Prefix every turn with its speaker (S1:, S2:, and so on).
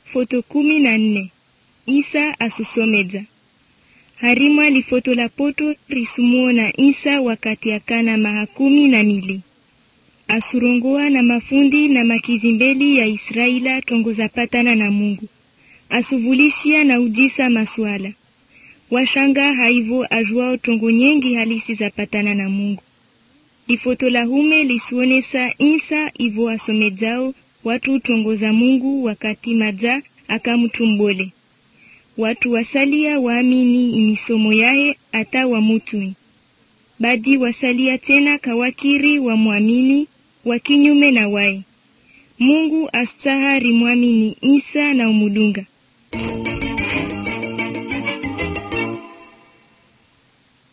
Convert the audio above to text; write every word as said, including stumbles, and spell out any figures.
S1: foto kumi na nne. Isa asusomedza. Harimwa li foto la poto risumuo na Isa wakati akana mahakumi na mili. Asurongoa na mafundi na makizimbeli ya Israela tongoza patana na Mungu. Asuvulishia na ujisa maswala. Washanga haivo ajuao tongo nyengi halisi za patana na Mungu. Lifoto la hume lisuonesa Isa ivo asomedzao watu tongoza Mungu wakati madza akamutumbole. Watu wasalia waamini imisomo yahe ata wa mutui. Badi wasalia tena kawakiri wa muamini wakinyume na wai. Mungu astaha rimwamini Isa na umudunga.